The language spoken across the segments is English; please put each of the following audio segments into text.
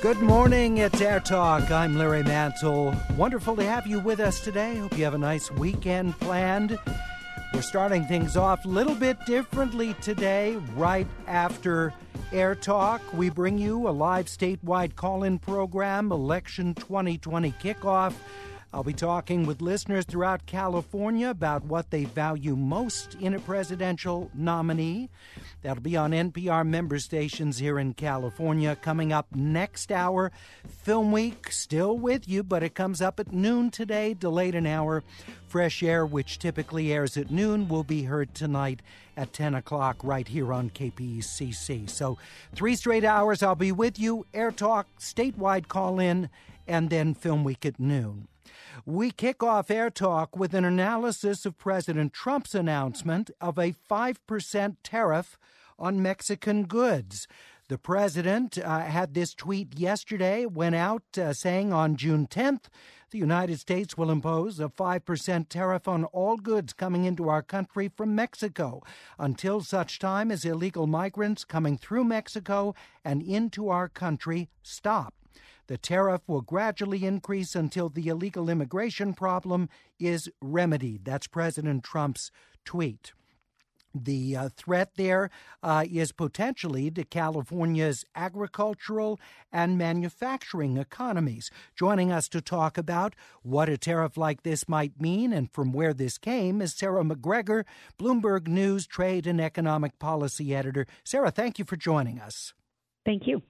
Good morning, it's Air Talk. I'm Larry Mantle. Wonderful to have you with us today. Hope you have a nice weekend planned. We're starting things off a little bit differently today. Right after Air Talk, we bring you a live statewide call-in program, Election 2020 Kickoff. I'll be talking with listeners throughout California about what they value most in a presidential nominee. That'll be on NPR member stations here in California. Coming up next hour, Film Week, still with you, but it comes up at noon today, delayed an hour. Fresh Air, which typically airs at noon, will be heard tonight at 10 o'clock right here on KPCC. So 3 straight hours I'll be with you. Air Talk, statewide call-in, and then Film Week at noon. We kick off Air Talk with an analysis of President Trump's announcement of a 5% tariff on Mexican goods. The president had this tweet yesterday, went out saying on June 10th, the United States will impose a 5% tariff on all goods coming into our country from Mexico until such time as illegal migrants coming through Mexico and into our country stop. The tariff will gradually increase until the illegal immigration problem is remedied. That's President Trump's tweet. The threat there is potentially to California's agricultural and manufacturing economies. Joining us to talk about what a tariff like this might mean and from where this came is Sarah McGregor, Bloomberg News Trade and Economic Policy Editor. Sarah, thank you for joining us. Thank you.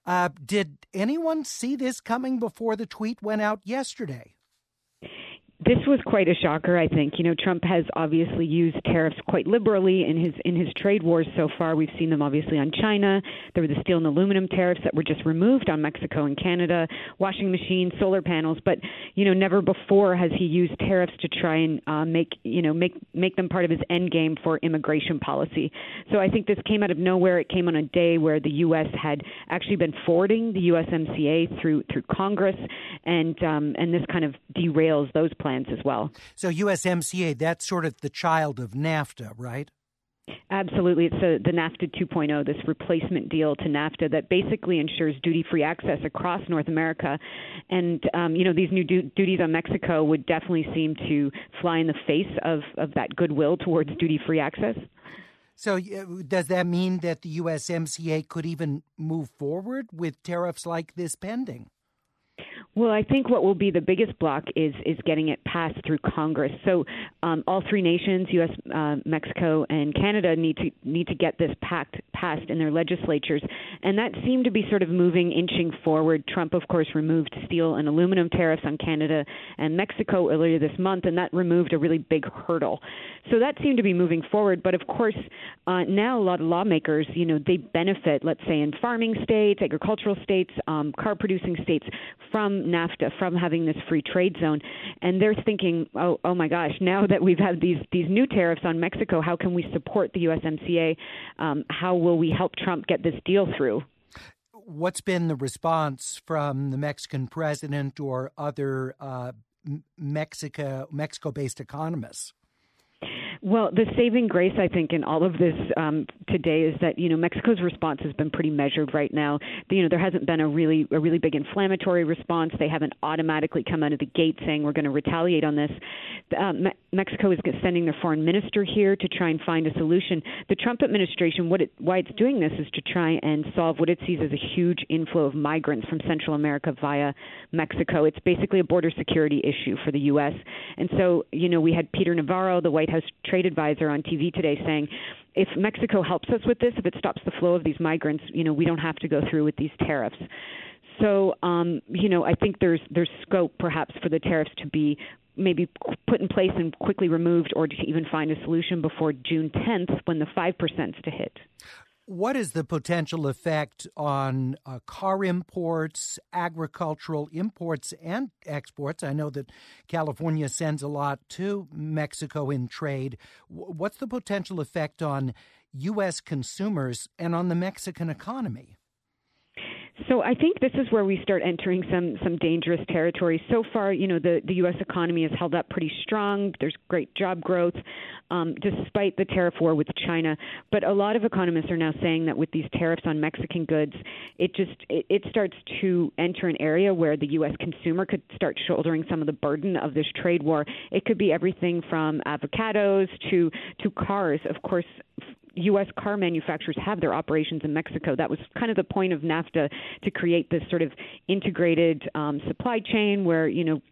Did anyone see this coming before the tweet went out yesterday? This was quite a shocker, I think. You know, Trump has obviously used tariffs quite liberally in his trade wars so far. We've seen them obviously on China. There were the steel and aluminum tariffs that were just removed on Mexico and Canada, washing machines, solar panels. But, you know, never before has he used tariffs to try and make them part of his end game for immigration policy. So I think this came out of nowhere. It came on a day where the U.S. had actually been forwarding the USMCA through Congress, and this kind of derails those plans as well. So USMCA, that's sort of the child of NAFTA, right? Absolutely. It's the NAFTA 2.0, this replacement deal to NAFTA that basically ensures duty-free access across North America. And, these new duties on Mexico would definitely seem to fly in the face of that goodwill towards duty-free access. So does that mean that the USMCA could even move forward with tariffs like this pending? Well, I think what will be the biggest block is getting it passed through Congress. So all three nations, U.S., Mexico, and Canada, need to get this passed in their legislatures. And that seemed to be sort of inching forward. Trump, of course, removed steel and aluminum tariffs on Canada and Mexico earlier this month, and that removed a really big hurdle. So that seemed to be moving forward. But, of course, now a lot of lawmakers, they benefit, let's say, in farming states, agricultural states, car-producing states, from NAFTA, from having this free trade zone. And they're thinking, oh my gosh, now that we've had these new tariffs on Mexico, how can we support the USMCA? How will we help Trump get this deal through? What's been the response from the Mexican president or other Mexico-based economists? Well, the saving grace, I think, in all of this today is that, Mexico's response has been pretty measured right now. There hasn't been a really big inflammatory response. They haven't automatically come out of the gate saying we're going to retaliate on this. Mexico is sending their foreign minister here to try and find a solution. The Trump administration, why it's doing this is to try and solve what it sees as a huge inflow of migrants from Central America via Mexico. It's basically a border security issue for the U.S. And so, we had Peter Navarro, the White House trade advisor, on TV today saying, if Mexico helps us with this, if it stops the flow of these migrants, we don't have to go through with these tariffs. So, I think there's scope perhaps for the tariffs to be maybe put in place and quickly removed, or to even find a solution before June 10th when the 5%'s to hit. What is the potential effect on car imports, agricultural imports, and exports? I know that California sends a lot to Mexico in trade. What's the potential effect on U.S. consumers and on the Mexican economy? So I think this is where we start entering some dangerous territory. So far, the U.S. economy has held up pretty strong. There's great job growth, despite the tariff war with China. But a lot of economists are now saying that with these tariffs on Mexican goods, it starts to enter an area where the U.S. consumer could start shouldering some of the burden of this trade war. It could be everything from avocados to cars. Of course, U.S. car manufacturers have their operations in Mexico. That was kind of the point of NAFTA, to create this sort of integrated supply chain where,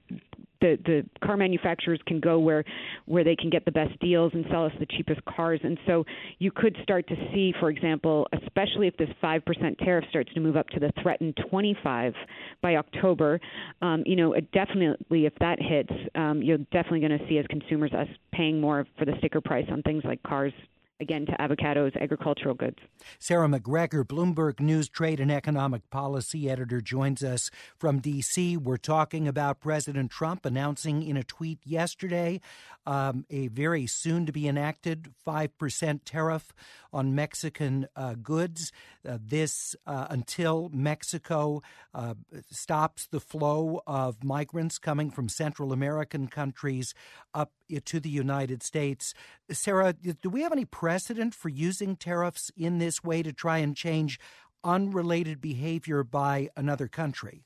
the car manufacturers can go where they can get the best deals and sell us the cheapest cars. And so you could start to see, for example, especially if this 5% tariff starts to move up to the threatened 25 by October, definitely if that hits, you're definitely going to see as consumers us paying more for the sticker price on things like cars, again, to avocados, agricultural goods. Sarah McGregor, Bloomberg News trade and economic policy editor, joins us from D.C. We're talking about President Trump announcing in a tweet yesterday a very soon-to-be enacted 5% tariff on Mexican goods. This until Mexico stops the flow of migrants coming from Central American countries up to the United States. Sarah, do we have any precedent for using tariffs in this way to try and change unrelated behavior by another country?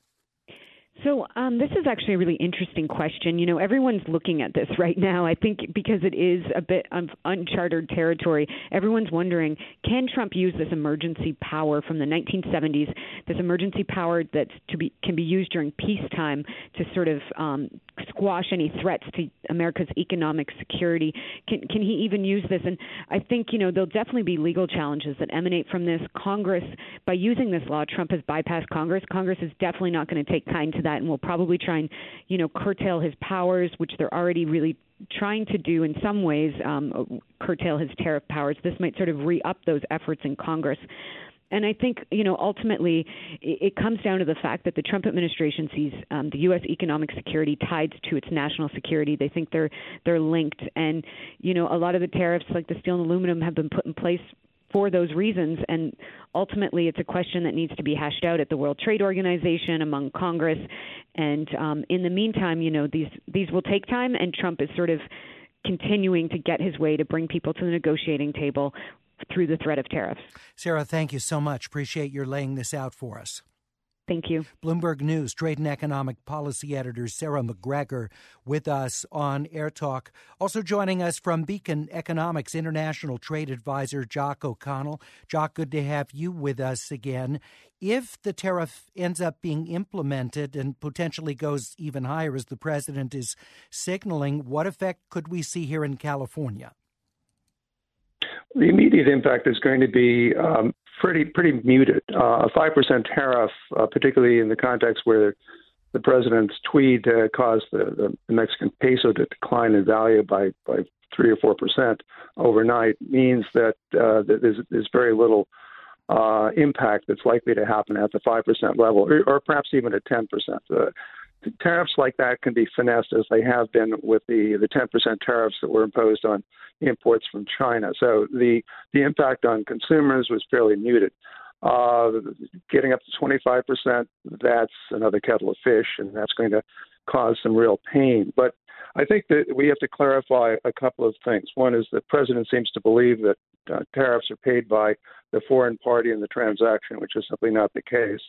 So this is actually a really interesting question. Everyone's looking at this right now, I think, because it is a bit of uncharted territory. Everyone's wondering, can Trump use this emergency power from the 1970s, this emergency power that can be used during peacetime to sort of squash any threats to America's economic security? Can he even use this? And I think, there'll definitely be legal challenges that emanate from this. Congress, by using this law, Trump has bypassed Congress. Congress is definitely not going to take kind to that and will probably try and, curtail his powers, which they're already really trying to do in some ways, curtail his tariff powers. This might sort of re-up those efforts in Congress. And I think, ultimately, it comes down to the fact that the Trump administration sees the U.S. economic security tied to its national security. They think they're linked. And, a lot of the tariffs, like the steel and aluminum, have been put in place for those reasons. And ultimately, it's a question that needs to be hashed out at the World Trade Organization, among Congress. And in the meantime, these will take time, and Trump is sort of continuing to get his way to bring people to the negotiating table through the threat of tariffs. Sarah, thank you so much. Appreciate your laying this out for us. Thank you. Bloomberg News trade and economic policy editor Sarah McGregor with us on Air Talk. Also joining us from Beacon Economics international trade advisor Jock O'Connell. Jock, good to have you with us again. If the tariff ends up being implemented and potentially goes even higher, as the president is signaling, what effect could we see here in California? The immediate impact is going to be pretty muted. A 5% tariff, particularly in the context where the president's tweet caused the Mexican peso to decline in value by 3 or 4% overnight, means that there's very little impact that's likely to happen at the 5% level, or perhaps even at 10%. Tariffs like that can be finessed, as they have been with the 10% tariffs that were imposed on imports from China. So the impact on consumers was fairly muted. Getting up to 25%, that's another kettle of fish, and that's going to cause some real pain. But I think that we have to clarify a couple of things. One is the president seems to believe that tariffs are paid by the foreign party in the transaction, which is simply not the case.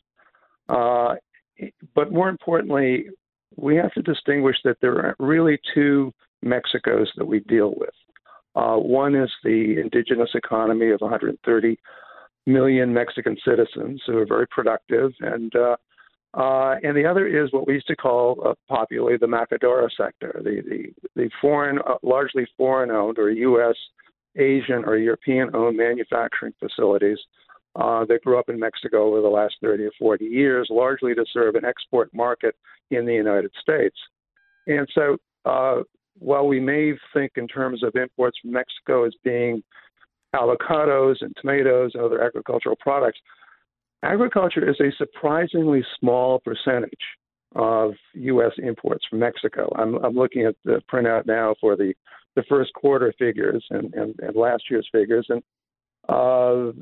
But more importantly, we have to distinguish that there are really two Mexicos that we deal with. One is the indigenous economy of 130 million Mexican citizens who are very productive, and the other is what we used to call popularly the Maquiladora sector, the foreign, largely foreign-owned or U.S., Asian, or European-owned manufacturing facilities that grew up in Mexico over the last 30 or 40 years, largely to serve an export market in the United States. And so while we may think in terms of imports from Mexico as being avocados and tomatoes and other agricultural products, agriculture is a surprisingly small percentage of U.S. imports from Mexico. I'm looking at the printout now for the first quarter figures and last year's figures, and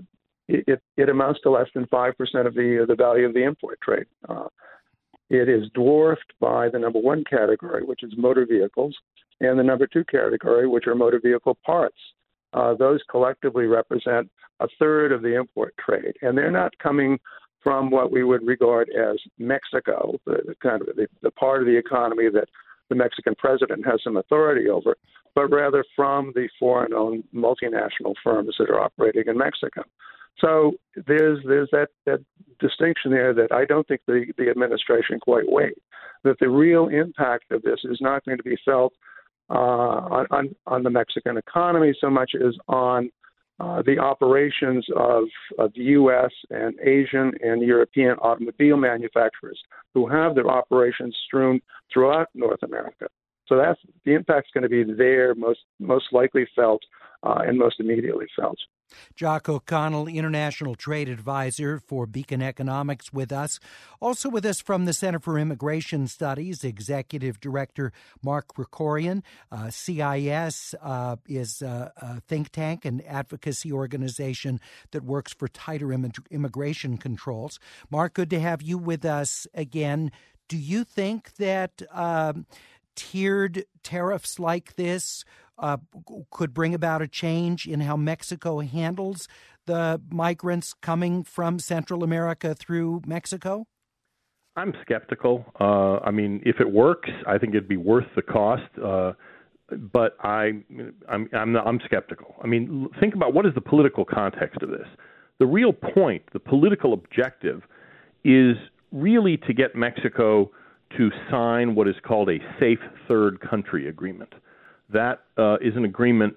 it amounts to less than 5% of the value of the import trade. It is dwarfed by the number one category, which is motor vehicles, and the number two category, which are motor vehicle parts. Those collectively represent a third of the import trade, and they're not coming from what we would regard as Mexico, the part of the economy that the Mexican president has some authority over, but rather from the foreign-owned multinational firms that are operating in Mexico. So there's that distinction there that I don't think the administration quite weighed, that the real impact of this is not going to be felt on the Mexican economy so much as on the operations of U.S. and Asian and European automobile manufacturers who have their operations strewn throughout North America. So that's the impact's going to be there, most likely felt and most immediately felt. Jock O'Connell, International Trade Advisor for Beacon Economics, with us. Also with us from the Center for Immigration Studies, Executive Director Mark Krikorian. CIS is a think tank and advocacy organization that works for tighter immigration controls. Mark, good to have you with us again. Do you think that tiered tariffs like this could bring about a change in how Mexico handles the migrants coming from Central America through Mexico? I'm skeptical. I mean, if it works, I think it'd be worth the cost. But I'm skeptical. I mean, think about what is the political context of this. The real point, the political objective, is really to get Mexico to sign what is called a safe third country agreement. That is an agreement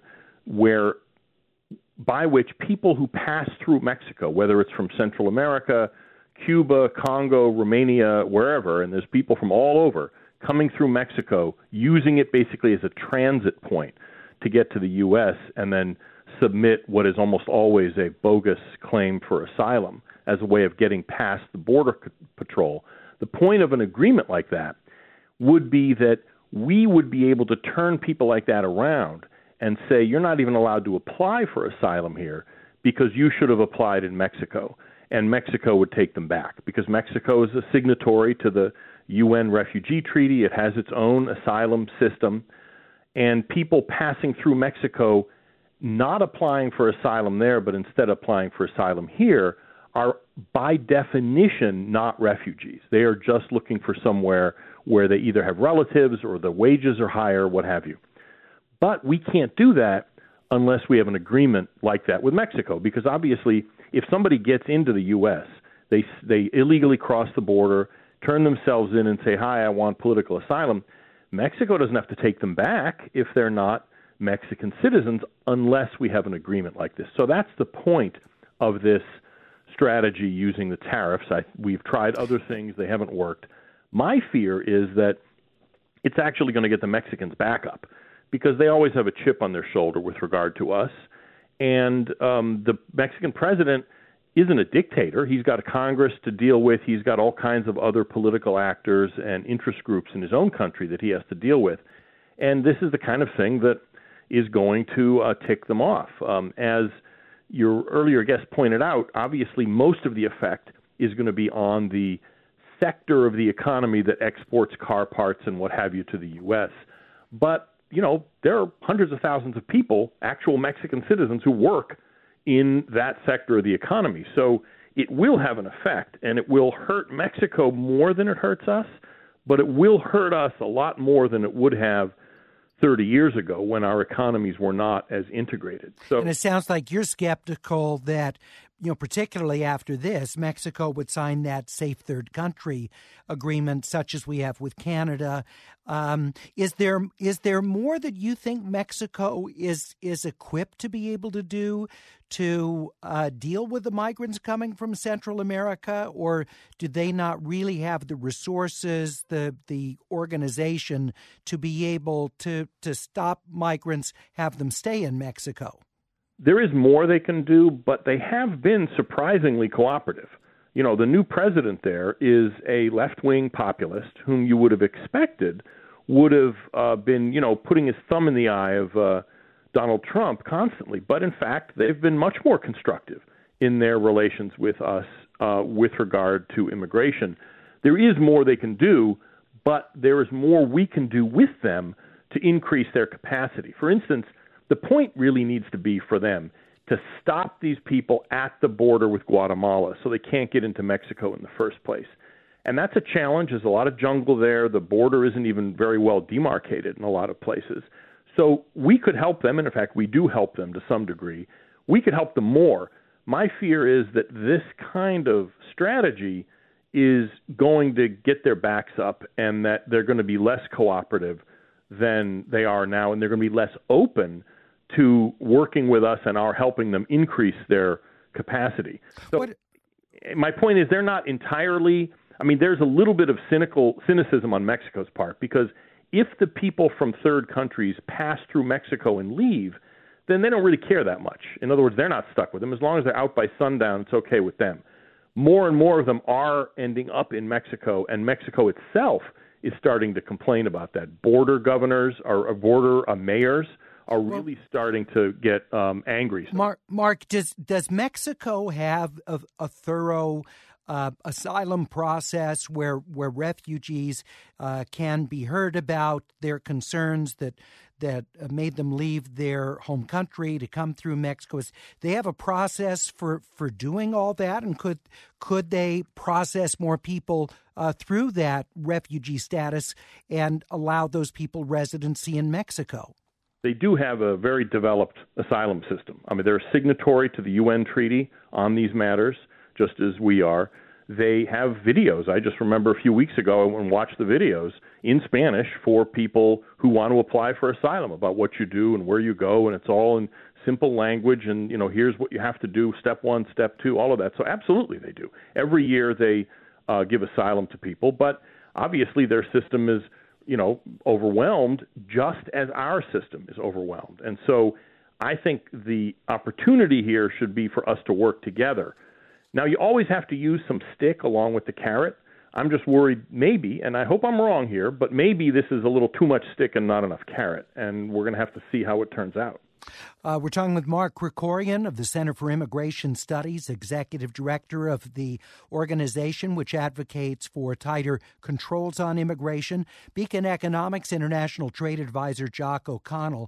by which people who pass through Mexico, whether it's from Central America, Cuba, Congo, Romania, wherever, and there's people from all over coming through Mexico, using it basically as a transit point to get to the U.S. and then submit what is almost always a bogus claim for asylum as a way of getting past the Border Patrol. The point of an agreement like that would be that we would be able to turn people like that around and say, you're not even allowed to apply for asylum here because you should have applied in Mexico. And Mexico would take them back because Mexico is a signatory to the UN Refugee Treaty. It has its own asylum system. And people passing through Mexico, not applying for asylum there, but instead applying for asylum here, are by definition not refugees. They are just looking for somewhere where they either have relatives or the wages are higher, what have you. But we can't do that unless we have an agreement like that with Mexico, because obviously if somebody gets into the U.S., they illegally cross the border, turn themselves in and say, hi, I want political asylum, Mexico doesn't have to take them back if they're not Mexican citizens unless we have an agreement like this. So that's the point of this strategy using the tariffs. We've tried other things. They haven't worked. My fear is that it's actually going to get the Mexicans back up because they always have a chip on their shoulder with regard to us. And the Mexican president isn't a dictator. He's got a Congress to deal with. He's got all kinds of other political actors and interest groups in his own country that he has to deal with. And this is the kind of thing that is going to tick them off. As your earlier guest pointed out, obviously most of the effect is going to be on the sector of the economy that exports car parts and what have you to the U.S. But, you know, there are hundreds of thousands of people, actual Mexican citizens, who work in that sector of the economy. So it will have an effect, and it will hurt Mexico more than it hurts us, but it will hurt us a lot more than it would have 30 years ago when our economies were not as integrated. So, and it sounds like you're skeptical that, you know, particularly after this, Mexico would sign that safe third country agreement, such as we have with Canada. Is there more that you think Mexico is equipped to be able to do to deal with the migrants coming from Central America, or do they not really have the resources, the organization to be able to stop migrants, have them stay in Mexico? There is more they can do, but they have been surprisingly cooperative. You know, the new president there is a left-wing populist whom you would have expected would have been, you know, putting his thumb in the eye of Donald Trump constantly. But in fact, they've been much more constructive in their relations with us with regard to immigration. There is more they can do, but there is more we can do with them to increase their capacity. For instance, the point really needs to be for them to stop these people at the border with Guatemala so they can't get into Mexico in the first place. And that's a challenge. There's a lot of jungle there. The border isn't even very well demarcated in a lot of places. So we could help them, and in fact, we do help them to some degree. We could help them more. My fear is that this kind of strategy is going to get their backs up and that they're going to be less cooperative than they are now, and they're going to be less open to working with us and our helping them increase their capacity. So my point is they're not entirely, there's a little bit of cynicism on Mexico's part, because if the people from third countries pass through Mexico and leave, then they don't really care that much. In other words, they're not stuck with them. As long as they're out by sundown, it's okay with them. More and more of them are ending up in Mexico, and Mexico itself is starting to complain about that. Border governors or border mayors are really starting to get angry. Mark, does Mexico have a thorough asylum process where refugees can be heard about their concerns that made them leave their home country to come through Mexico? They have a process for doing all that, and could they process more people through that refugee status and allow those people residency in Mexico? They do have a very developed asylum system. They're a signatory to the UN treaty on these matters, just as we are. They have videos. I just remember a few weeks ago I went and watched the videos in Spanish for people who want to apply for asylum about what you do and where you go, and it's all in simple language, and here's what you have to do, step 1, step 2, all of that. So absolutely they do. Every year they give asylum to people, but obviously their system is overwhelmed, just as our system is overwhelmed. And so I think the opportunity here should be for us to work together. Now, you always have to use some stick along with the carrot. I'm just worried maybe, and I hope I'm wrong here, but maybe this is a little too much stick and not enough carrot, and we're going to have to see how it turns out. We're talking with Mark Krikorian of the Center for Immigration Studies, executive director of the organization which advocates for tighter controls on immigration. Beacon Economics International Trade Advisor Jock O'Connell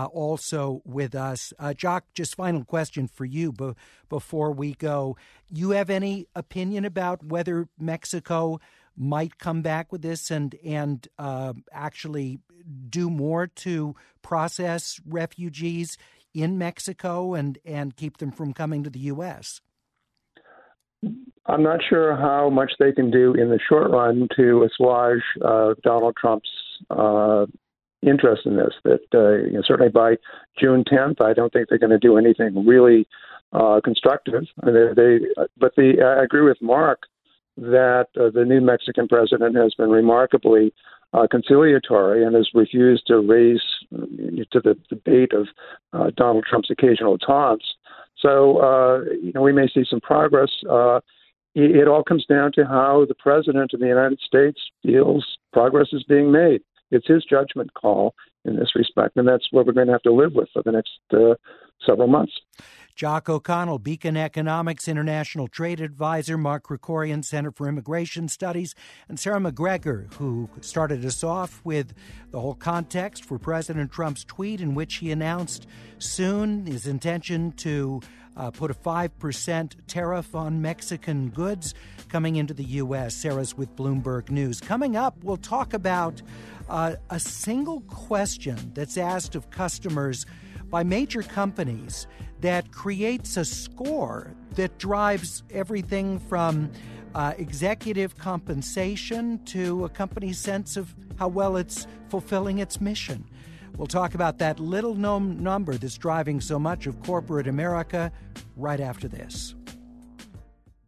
also with us. Jock, just final question for you before we go. You have any opinion about whether Mexico might come back with this and actually do more to process refugees in Mexico and keep them from coming to the U.S.? I'm not sure how much they can do in the short run to assuage Donald Trump's interest in this. That certainly by June 10th, I don't think they're going to do anything really constructive. I agree with Mark that the new Mexican president has been remarkably conciliatory and has refused to raise to the debate of Donald Trump's occasional taunts. So, we may see some progress. It all comes down to how the president of the United States feels progress is being made. It's his judgment call in this respect, and that's what we're going to have to live with for the next several months. Jock O'Connell, Beacon Economics International Trade Advisor, Mark Krikorian, Center for Immigration Studies, and Sarah McGregor, who started us off with the whole context for President Trump's tweet in which he announced soon his intention to put a 5% tariff on Mexican goods coming into the U.S. Sarah's with Bloomberg News. Coming up, we'll talk about a single question that's asked of customers by major companies that creates a score that drives everything from executive compensation to a company's sense of how well it's fulfilling its mission. We'll talk about that little-known number that's driving so much of corporate America right after this.